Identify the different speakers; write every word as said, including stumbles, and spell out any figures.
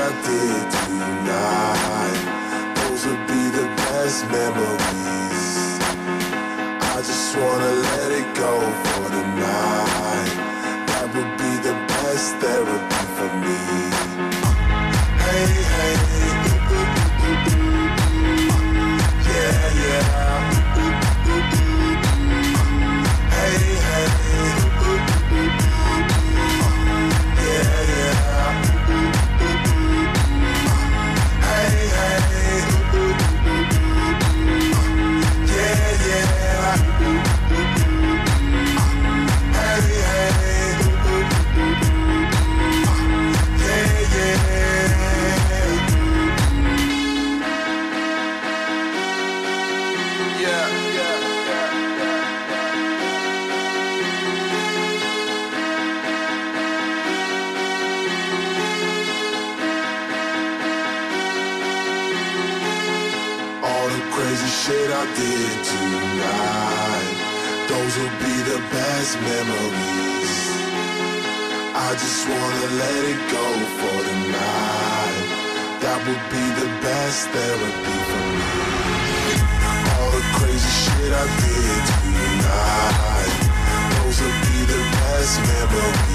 Speaker 1: I did tonight, those would be the best memories. I just wanna let it go for the night. That would be the best therapy for me. Hey, hey, yeah, yeah. Hey, hey, yeah, yeah. Hey, hey, yeah, yeah. Hey, hey, yeah, yeah. Yeah, yeah, yeah, yeah. All the crazy shit I did tonight, those will be the best memories. I just wanna let it go for the night. That would be the best therapy for me. All the crazy shit I did tonight, those will be the best memories.